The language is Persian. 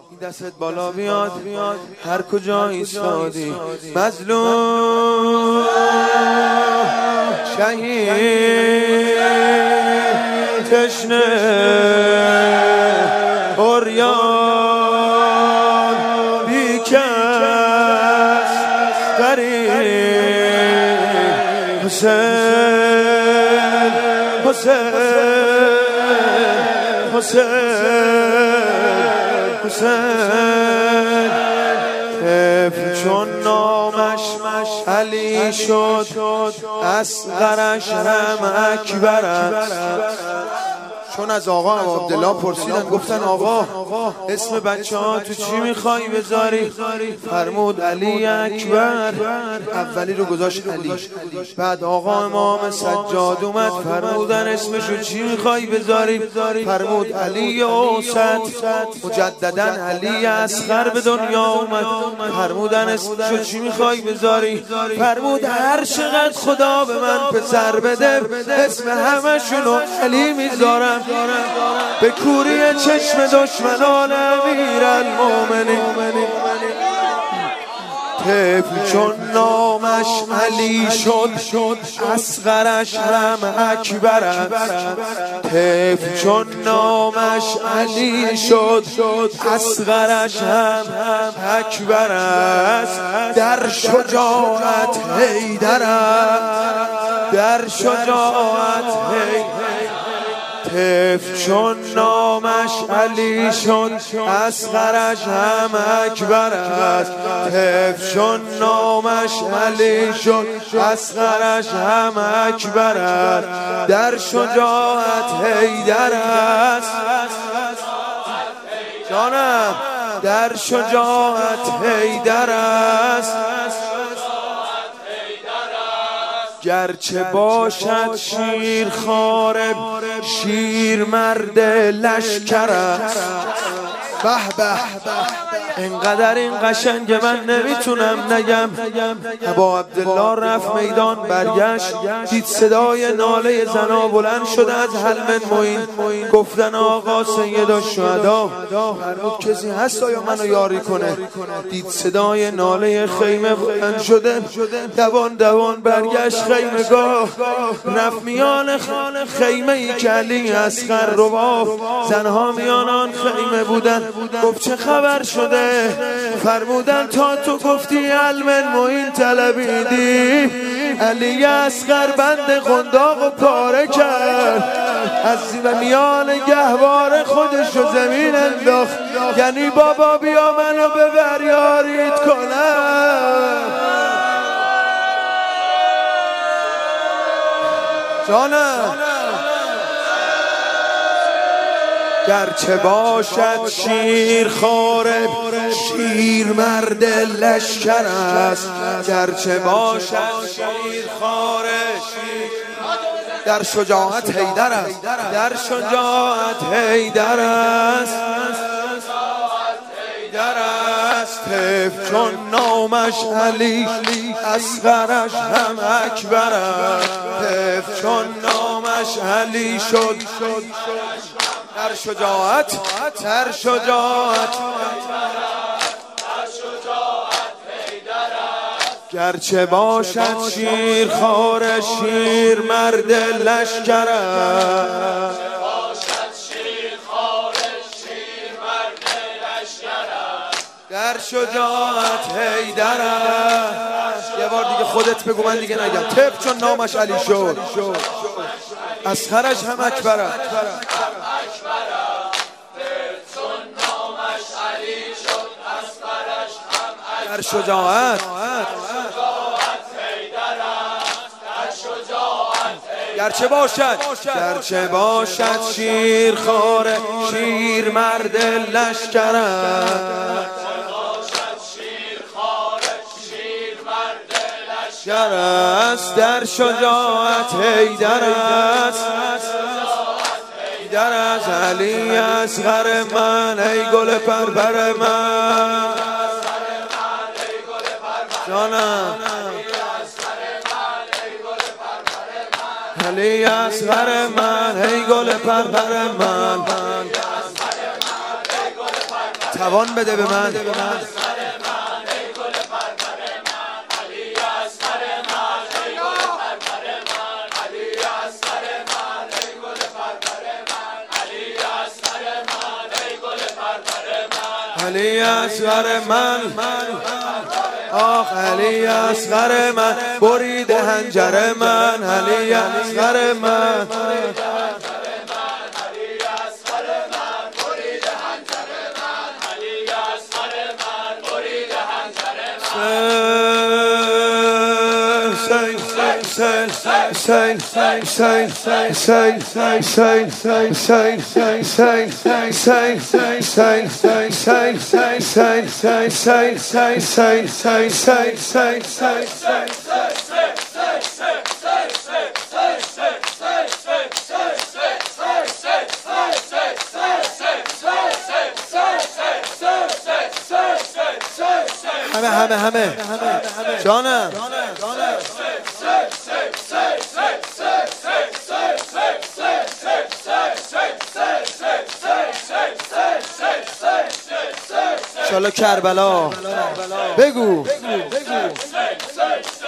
دستت بالا بیاد هر کجا ایستادی مظلوم شهید تشنه عریان بیکس غریب حسین حسین حسین حسین طفل چون نامش علی شد اصغرش هم اکبر است. چون از آقا عبدالله پرسیدن گفتن آقا اسم بچه ها تو چی میخوای بذاری؟ فرمود علی اکبر. اولی رو گذاشت علی. بعد آقا امام سجاد اومد فرمودن اسمشو چی میخوای بذاری؟ فرمود علی اوسط. مجددا علی اصغر به دنیا اومد فرمودن اسمشو چی میخوای بذاری؟ فرمود هر چقدر خدا به من پسر بده اسم همشونو علی میذارم. به کوری چشم دشمنان امیرالمومنین طفل چون نامش علی شد اصغرش هم اکبر است. طفل چون نامش علی شد اصغرش هم اکبر است. در شجاعت حیدر است. در شجاعت طفل چون نامش علی شد اصغرش هم اکبر است. طفل چون نامش علی شد اصغرش هم اکبر است. در شجاعت حیدر است. جانم در شجاعت حیدر است. گرچه باشد شیر خاره شیر مرد لشکر است. به به اینقدر این قشنگ من نمیتونم نگم. ابا عبدالله رفت میدان برگشت دید صدای ناله زنا بلند شده از حلم معین. گفتن آقا سید الشهدا فرمود کسی هست آیا منو یاری کنه؟ دید صدای ناله خیمه بلند شده دوان برگشت خیمگاه رفت میان خیمه ای که علی اصغر رواف زنها میان آن خیمه بودن. گفت چه خبر شده؟ فرمودن تا تو گفتی علم معین طلبیدی علی اصغر بند قنداق و پاره کرد از میان گهواره خودشو زمین انداخت. یعنی بابا بیا منو ببر یاریت کنم. جانم گرچه باشد شیر خاره شیر مرد لشکر است. گرچه باشد شیر خاره در شجاعت حیدر است. در شجاعت حیدر است. طفل چون نامش علی اصغرش هم اکبر است. طفل چون نامش علی شد در شجاعت گرچه باشد شیر خاره شیر مرد لشکر است. در شجاعت حیدر است. یه بار دیگه خودت بگو من دیگه نگم. طفل چون نامش علی شد اصغرش هم اکبر است. در شجاعت گرچه باشد شیر خاره شیر مرد لشکر است. در شجاعت حیدر است. علی اصغر من ای گل پرپر من جانم علی اصغر من ای گل پرپر من توان بده به من. علی اصغر من، آخ علی اصغر من، برید هنجر من، علی اصغر من، همه جانم انشالله کربلا بگو